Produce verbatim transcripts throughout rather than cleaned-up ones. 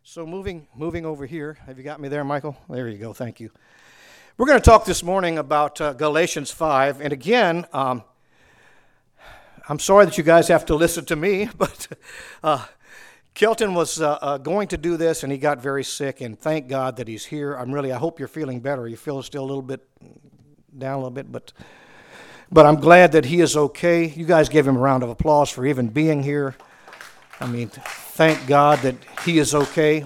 So moving moving over here, have you got me there, Michael? There you go, thank you. We're going to talk this morning about uh, Galatians five, and again, um, I'm sorry that you guys have to listen to me, but uh, Kelton was uh, uh, going to do this, and he got very sick, and thank God that he's here. I'm really, I hope you're feeling better. You feel still a little bit down a little bit, but but I'm glad that he is okay. You guys give him a round of applause for even being here. I mean, thank God that he is okay.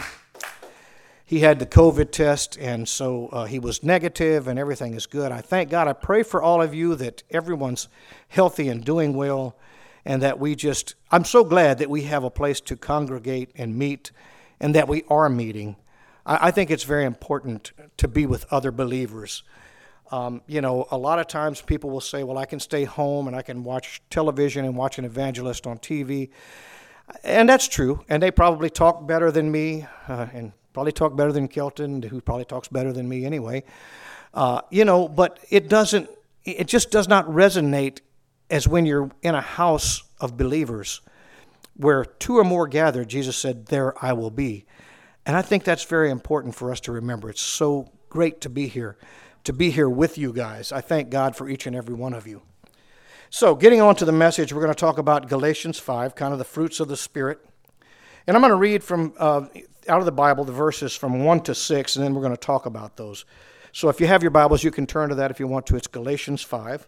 He had the COVID test, and so uh, he was negative, and everything is good. I thank God. I pray for all of you that everyone's healthy and doing well, and that we just, I'm so glad that we have a place to congregate and meet, and that we are meeting. I, I think it's very important to be with other believers. Um, you know, a lot of times people will say, well, I can stay home, and I can watch television and watch an evangelist on T V. And that's true, and they probably talk better than me, uh, and probably talk better than Kelton, who probably talks better than me anyway. Uh, you know, but it doesn't, it just does not resonate as when you're in a house of believers where two or more gather, Jesus said, there I will be. And I think that's very important for us to remember. It's so great to be here, to be here with you guys. I thank God for each and every one of you. So, getting on to the message, we're going to talk about Galatians five, kind of the fruits of the Spirit. And I'm going to read from uh, out of the Bible the verses from one to six, and then we're going to talk about those. So if you have your Bibles, you can turn to that if you want to. It's Galatians five.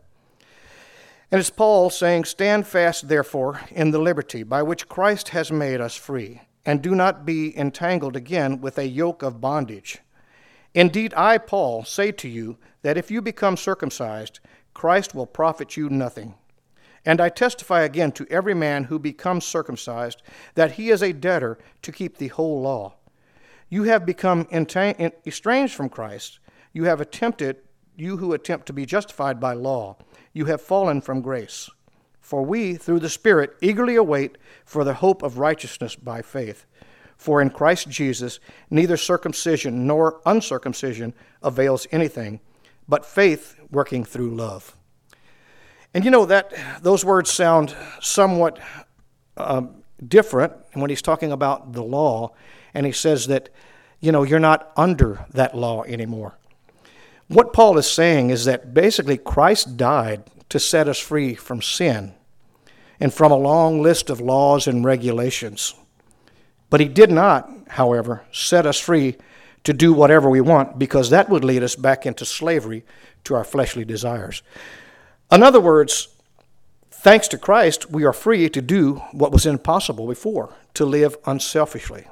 And it's Paul saying, "Stand fast, therefore, in the liberty by which Christ has made us free, and do not be entangled again with a yoke of bondage. Indeed, I, Paul, say to you that if you become circumcised, Christ will profit you nothing. And I testify again to every man who becomes circumcised that he is a debtor to keep the whole law. You have become entang- estranged from Christ. You have attempted, you who attempt to be justified by law, you have fallen from grace. For we, through the Spirit, eagerly await for the hope of righteousness by faith. For in Christ Jesus, neither circumcision nor uncircumcision avails anything, but faith working through love." And you know that those words sound somewhat um, different when he's talking about the law, and he says that, you know, you're not under that law anymore. What Paul is saying is that basically Christ died to set us free from sin and from a long list of laws and regulations. But he did not, however, set us free to do whatever we want, because that would lead us back into slavery to our fleshly desires. In other words, thanks to Christ, we are free to do what was impossible before, to live unselfishly.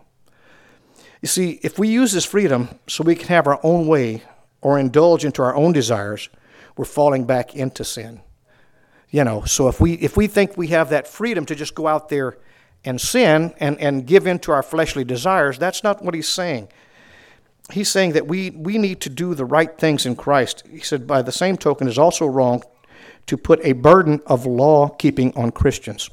You see, if we use this freedom so we can have our own way or indulge into our own desires, we're falling back into sin. You know, so if we if we think we have that freedom to just go out there and sin and, and give in to our fleshly desires, that's not what he's saying. He's saying that we, we need to do the right things in Christ. He said, by the same token, it is also wrong to put a burden of law-keeping on Christians.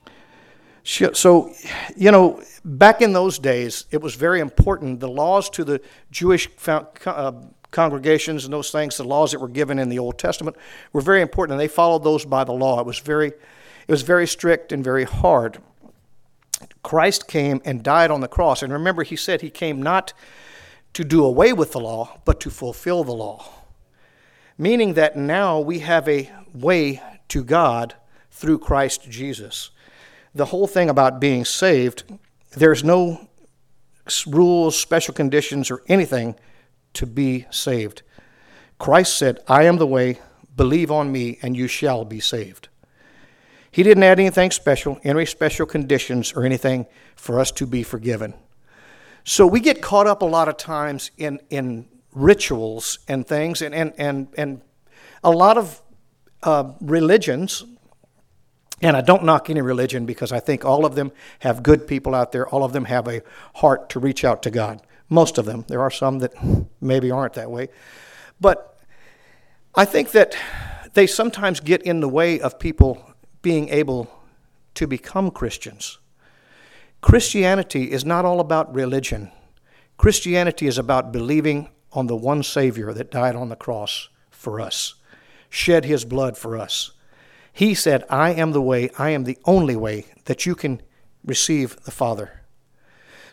So, you know, back in those days, it was very important. The laws to the Jewish uh, congregations and those things, the laws that were given in the Old Testament, were very important, and they followed those by the law. It was very, it was very strict and very hard. Christ came and died on the cross, and remember, he said he came not to do away with the law, but to fulfill the law. Meaning that now we have a way to God through Christ Jesus. The whole thing about being saved, there's no rules, special conditions, or anything to be saved. Christ said, "I am the way, believe on me, and you shall be saved." He didn't add anything special, any special conditions, or anything for us to be forgiven. So we get caught up a lot of times in, in rituals and things, and, and, and, and a lot of uh, religions, and I don't knock any religion because I think all of them have good people out there. All of them have a heart to reach out to God. Most of them. There are some that maybe aren't that way. But I think that they sometimes get in the way of people being able to become Christians. Christianity is not all about religion. Christianity is about believing on the one Savior that died on the cross for us, shed his blood for us. He said, "I am the way, I am the only way that you can receive the Father."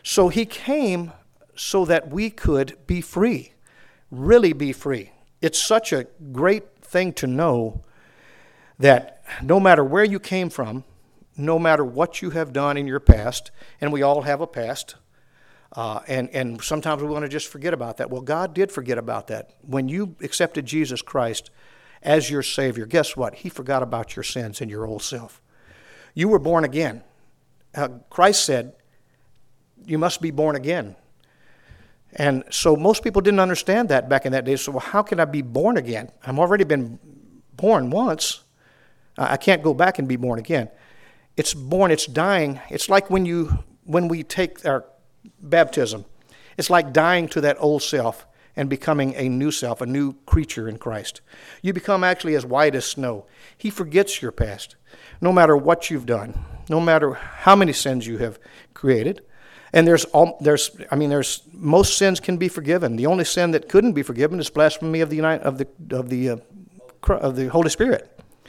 So he came so that we could be free, really be free. It's such a great thing to know that no matter where you came from, no matter what you have done in your past, and we all have a past, uh, and, and sometimes we want to just forget about that. Well, God did forget about that. When you accepted Jesus Christ as your Savior, guess what? He forgot about your sins and your old self. You were born again. Uh, Christ said, you must be born again. And so most people didn't understand that back in that day. So well, how can I be born again? I've already been born once. I can't go back and be born again. It's born, it's dying. It's like when you when we take our baptism. It's like dying to that old self and becoming a new self, a new creature in Christ. You become actually as white as snow. He forgets your past, no matter what you've done, no matter how many sins you have created. And there's, all, there's, I mean, there's most sins can be forgiven. The only sin that couldn't be forgiven is blasphemy of the of the of the uh, of the Holy Spirit.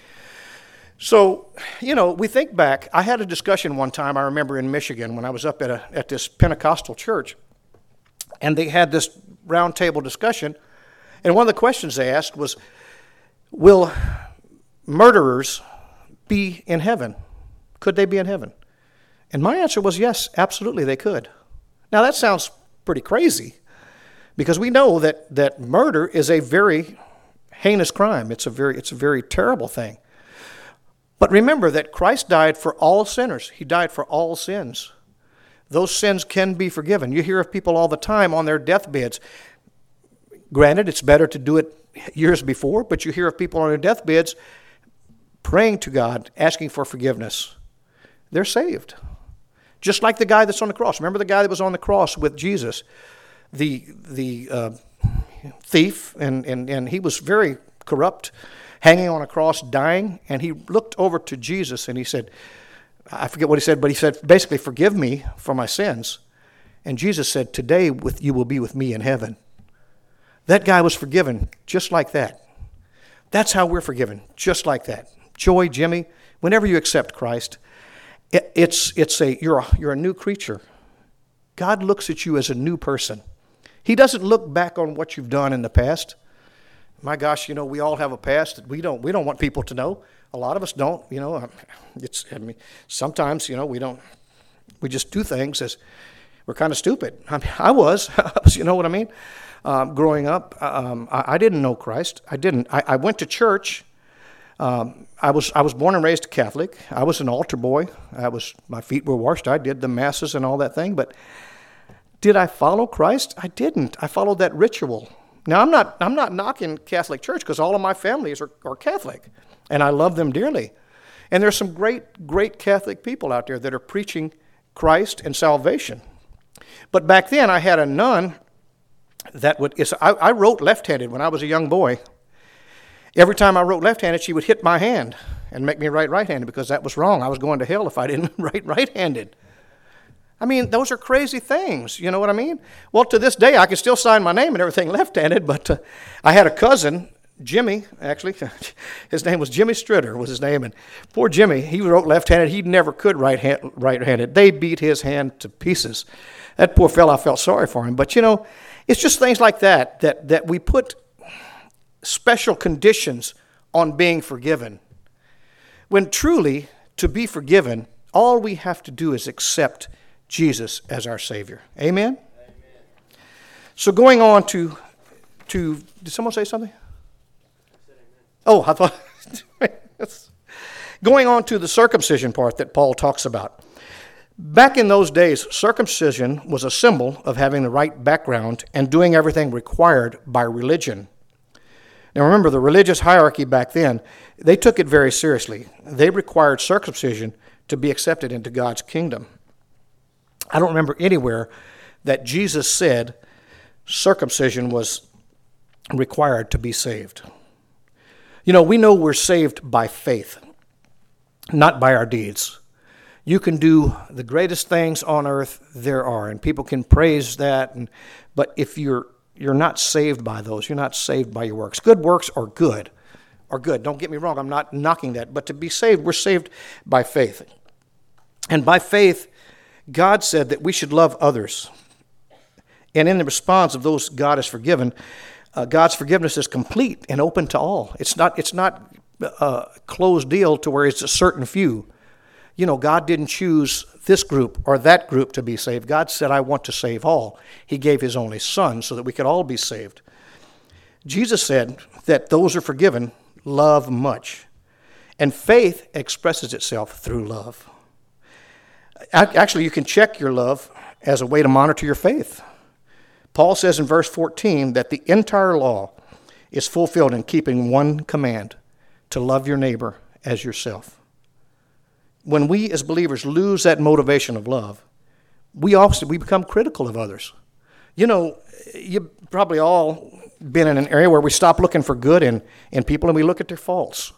So, you know, we think back. I had a discussion one time, I remember in Michigan, when I was up at a at this Pentecostal church, and they had this round table discussion, and one of the questions they asked was, will murderers be in heaven? Could they be in heaven? And my answer was yes, absolutely they could. Now that sounds pretty crazy, because we know that, that murder is a very heinous crime. It's a very it's a very terrible thing. But remember that Christ died for all sinners. He died for all sins. Those sins can be forgiven. You hear of people all the time on their deathbeds. Granted, it's better to do it years before, but you hear of people on their deathbeds praying to God, asking for forgiveness. They're saved. Just like the guy that's on the cross. Remember the guy that was on the cross with Jesus, the the uh, thief, and, and, and he was very corrupt, hanging on a cross, dying, and he looked over to Jesus and he said, I forget what he said, but he said, basically, forgive me for my sins. And Jesus said, today with you will be with me in heaven. That guy was forgiven just like that. That's how we're forgiven, just like that. Joy, Jimmy, whenever you accept Christ, it, it's it's a you're a, you're a new creature. God looks at you as a new person. He doesn't look back on what you've done in the past. My gosh, you know, we all have a past that we don't we don't want people to know. A lot of us don't, you know. It's I mean, sometimes, you know, we don't we just do things as we're kind of stupid. I mean, I was, you know what I mean? Um, growing up, um, I, I didn't know Christ. I didn't. I, I went to church. Um, I was I was born and raised Catholic. I was an altar boy. I was my feet were washed. I did the masses and all that thing. But did I follow Christ? I didn't. I followed that ritual. Now I'm not I'm not knocking Catholic Church, because all of my families are, are Catholic, and I love them dearly. And there's some great great Catholic people out there that are preaching Christ and salvation. But back then I had a nun that would. I, I wrote left-handed when I was a young boy. Every time I wrote left-handed, she would hit my hand and make me write right-handed, because that was wrong. I was going to hell if I didn't write right-handed. I mean, those are crazy things. You know what I mean? Well, to this day, I can still sign my name and everything left-handed, but uh, I had a cousin, Jimmy, actually. His name was Jimmy Stritter was his name, and poor Jimmy, he wrote left-handed. He never could write hand, right-handed. They beat his hand to pieces. That poor fellow, I felt sorry for him. But, you know, it's just things like that, that, that we put special conditions on being forgiven. When truly, to be forgiven, all we have to do is accept Jesus as our Savior. Amen? Amen. So going on to, to did someone say something? I said amen. Oh, I thought. Going on to the circumcision part that Paul talks about. Back in those days, circumcision was a symbol of having the right background and doing everything required by religion. Now remember, the religious hierarchy back then, they took it very seriously. They required circumcision to be accepted into God's kingdom. I don't remember anywhere that Jesus said circumcision was required to be saved. You know, we know we're saved by faith, not by our deeds. You can do the greatest things on earth there are, and people can praise that, and, but if you're You're not saved by those. You're not saved by your works. Good works are good, are good. Don't get me wrong. I'm not knocking that. But to be saved, we're saved by faith. And by faith, God said that we should love others. And in the response of those God has forgiven, uh, God's forgiveness is complete and open to all. It's not, it's not a closed deal to where it's a certain few. You know, God didn't choose this group or that group to be saved. God said, I want to save all. He gave his only son so that we could all be saved. Jesus said that those are forgiven love much. And faith expresses itself through love. Actually, you can check your love as a way to monitor your faith. Paul says in verse fourteen that the entire law is fulfilled in keeping one command, to love your neighbor as yourself. When we as believers lose that motivation of love, we also we become critical of others. You know, you've probably all been in an area where we stop looking for good in, in people and we look at their faults.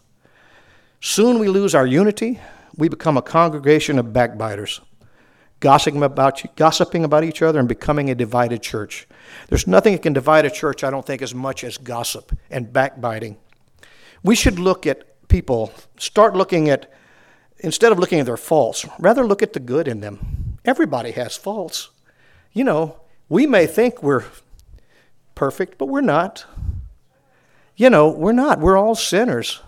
Soon we lose our unity. We become a congregation of backbiters, gossiping about, gossiping about each other and becoming a divided church. There's nothing that can divide a church, I don't think, as much as gossip and backbiting. We should look at people, start looking at, instead of looking at their faults, rather look at the good in them. Everybody has faults. You know, we may think we're perfect, but we're not. You know, we're not. We're all sinners.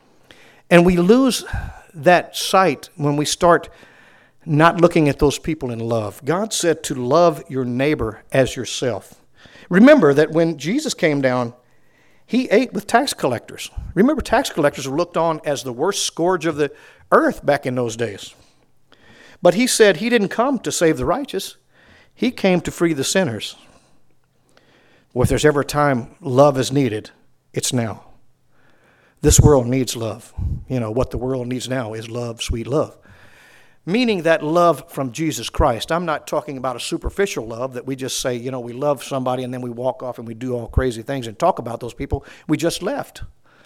And we lose that sight when we start not looking at those people in love. God said to love your neighbor as yourself. Remember that when Jesus came down, he ate with tax collectors. Remember, tax collectors were looked on as the worst scourge of the earth back in those days. But he said he didn't come to save the righteous. He came to free the sinners. Well, if there's ever a time love is needed, it's now. This world needs love. You know, what the world needs now is love, sweet love. Meaning that love from Jesus Christ. I'm not talking about a superficial love that we just say, you know, we love somebody and then we walk off and we do all crazy things and talk about those people we just left.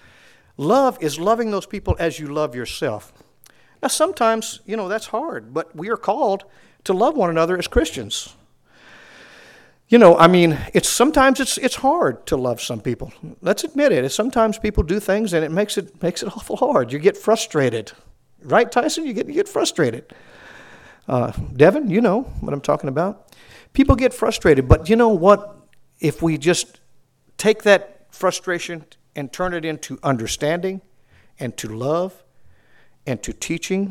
Love is loving those people as you love yourself. Now, sometimes, you know, that's hard, but we are called to love one another as Christians. You know, I mean, it's sometimes it's it's hard to love some people. Let's admit it. Sometimes people do things and it makes it makes it awful hard. You get frustrated. Right, Tyson? You get you get frustrated. Uh, Devin, you know what I'm talking about. People get frustrated, but you know what? If we just take that frustration and turn it into understanding and to love and to teaching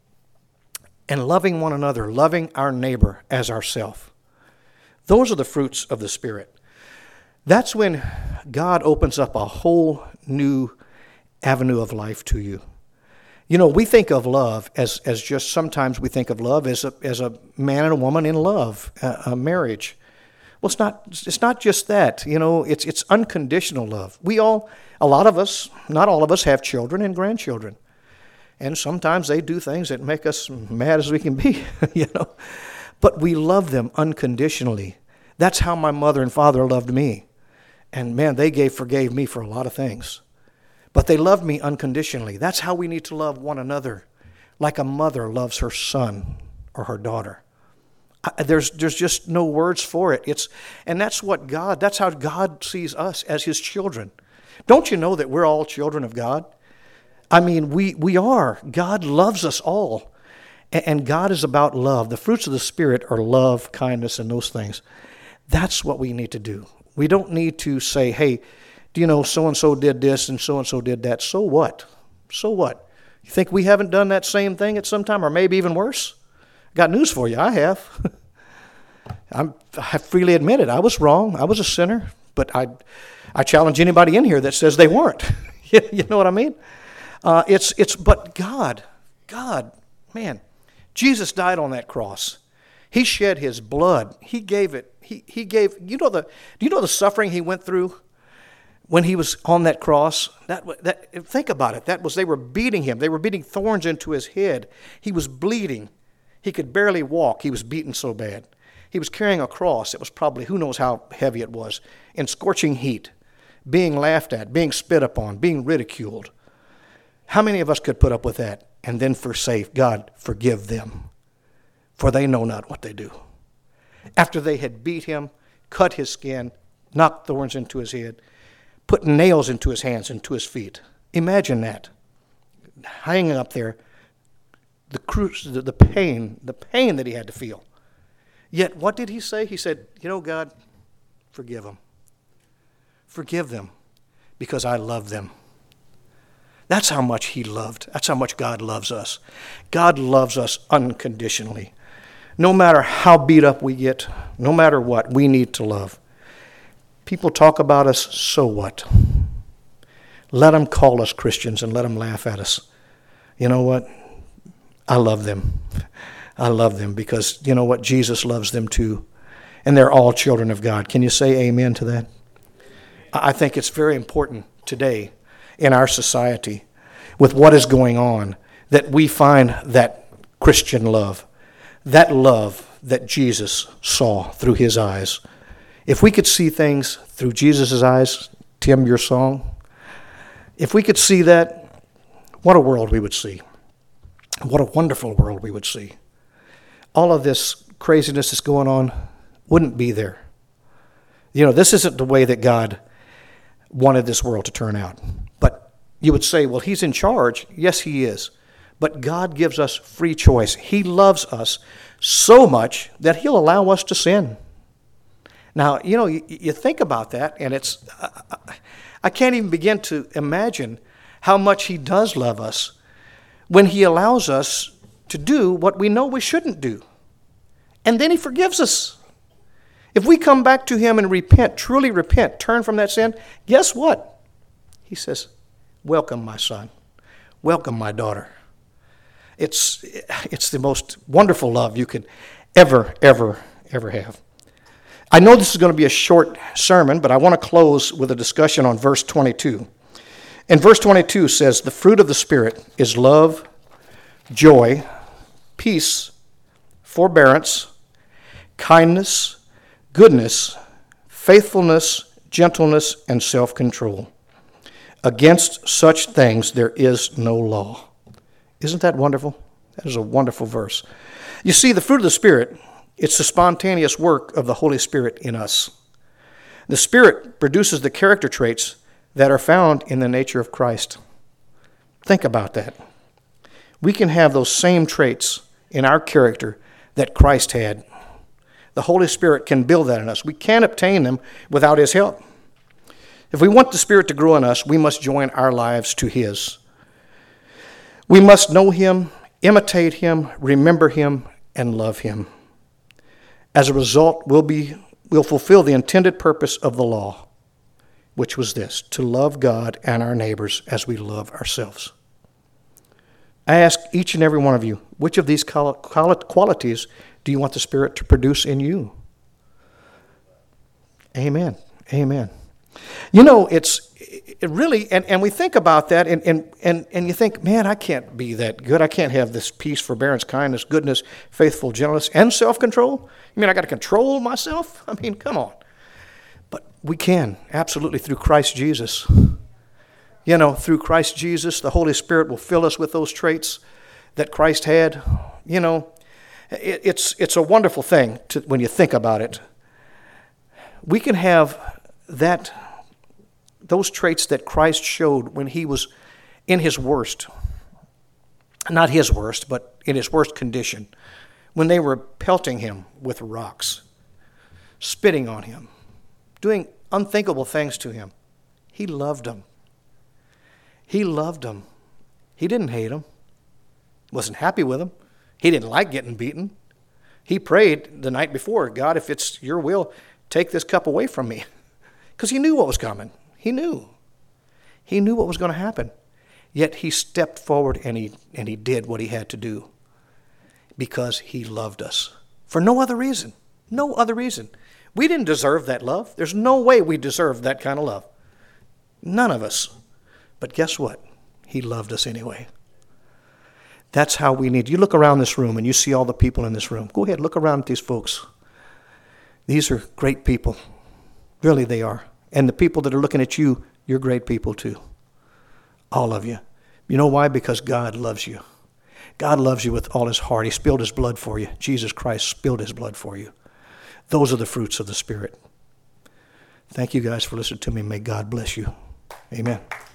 and loving one another, loving our neighbor as ourself, those are the fruits of the Spirit. That's when God opens up a whole new avenue of life to you. You know, we think of love as, as just sometimes we think of love as a, as a man and a woman in love, a, a marriage. Well, it's not it's not just that. You know, it's it's unconditional love. We all, a lot of us, not all of us, have children and grandchildren. And sometimes they do things that make us mad as we can be, you know. But we love them unconditionally. That's how my mother and father loved me. And man, they gave forgave me for a lot of things. But they loved me unconditionally. That's how we need to love one another, like a mother loves her son or her daughter. I, there's there's just no words for it. It's and that's what God, that's how God sees us as his children. Don't you know that we're all children of God? I mean, we we are. God loves us all. And God is about love. The fruits of the Spirit are love, kindness, and those things. That's what we need to do. We don't need to say, hey, do you know so-and-so did this and so-and-so did that. So what? So what? You think we haven't done that same thing at some time or maybe even worse? Got news for you. I have. I'm, I freely admit it. I was wrong. I was a sinner. But I I challenge anybody in here that says they weren't. You know what I mean? Uh, it's it's but God, God, man, Jesus died on that cross. He shed his blood. He gave it. He he gave. You know the. Do you know the suffering he went through when he was on that cross? That that. Think about it. That was they were beating him. They were beating thorns into his head. He was bleeding. He could barely walk. He was beaten so bad. He was carrying a cross. It was probably who knows how heavy it was, in scorching heat, being laughed at, being spit upon, being ridiculed. How many of us could put up with that and then forsake God, forgive them, for they know not what they do? After they had beat him, cut his skin, knocked thorns into his head, put nails into his hands and to his feet. Imagine that. Hanging up there, the, cru- the, the pain, the pain that he had to feel. Yet what did he say? He said, you know, God, forgive them. Forgive them because I love them. That's how much he loved. That's how much God loves us. God loves us unconditionally. No matter how beat up we get, no matter what, we need to love. People talk about us, so what? Let them call us Christians and let them laugh at us. You know what? I love them. I love them because, you know what? Jesus loves them too. And they're all children of God. Can you say amen to that? I think it's very important today in our society with what is going on that we find that Christian love, that love that Jesus saw through his eyes. If we could see things through Jesus' eyes, Tim, your song, if we could see that, what a world we would see. What a wonderful world we would see. All of this craziness that's going on wouldn't be there. You know, this isn't the way that God wanted this world to turn out. But you would say, well, he's in charge. Yes, he is. But God gives us free choice. He loves us so much that he'll allow us to sin. Now, you know, you, you think about that, and it's, I, I can't even begin to imagine how much he does love us when he allows us to do what we know we shouldn't do. And then he forgives us. If we come back to him and repent, truly repent, turn from that sin, guess what? He says, welcome, my son. Welcome, my daughter. It's, it's the most wonderful love you could ever, ever, ever have. I know this is going to be a short sermon, but I want to close with a discussion on verse twenty-two. And verse twenty-two says, the fruit of the Spirit is love, joy, peace, forbearance, kindness, goodness, faithfulness, gentleness, and self-control. Against such things there is no law. Isn't that wonderful? That is a wonderful verse. You see, the fruit of the Spirit, it's the spontaneous work of the Holy Spirit in us. The Spirit produces the character traits that are found in the nature of Christ. Think about that. We can have those same traits in our character that Christ had. The Holy Spirit can build that in us. We can't obtain them without his help. If we want the Spirit to grow in us, we must join our lives to his. We must know him, imitate him, remember him, and love him. As a result, we'll be, we'll fulfill the intended purpose of the law, which was this, to love God and our neighbors as we love ourselves. I ask each and every one of you, which of these qualities do you want the Spirit to produce in you? Amen. Amen. You know, it's it really, and, and we think about that, and, and, and, and you think, man, I can't be that good. I can't have this peace, forbearance, kindness, goodness, faithful, gentleness, and self-control. You mean I got to control myself? I mean, come on. But we can, absolutely, through Christ Jesus. You know, through Christ Jesus, the Holy Spirit will fill us with those traits that Christ had. You know, it, it's it's a wonderful thing to, when you think about it. We can have that, those traits that Christ showed when he was in his worst. Not his worst, but in his worst condition. When they were pelting him with rocks, spitting on him, doing unthinkable things to him. He loved them. He loved them. He didn't hate them. Wasn't happy with them. He didn't like getting beaten. He prayed the night before, God, if it's your will, take this cup away from me. Because he knew what was coming. He knew. He knew what was going to happen. Yet he stepped forward and he and he did what he had to do. Because he loved us. For no other reason. No other reason. We didn't deserve that love. There's no way we deserved that kind of love. None of us. But guess what? He loved us anyway. That's how we need. You look around this room and you see all the people in this room. Go ahead, look around at these folks. These are great people. Really, they are. And the people that are looking at you, you're great people too. All of you. You know why? Because God loves you. God loves you with all his heart. He spilled his blood for you. Jesus Christ spilled his blood for you. Those are the fruits of the Spirit. Thank you guys for listening to me. May God bless you. Amen.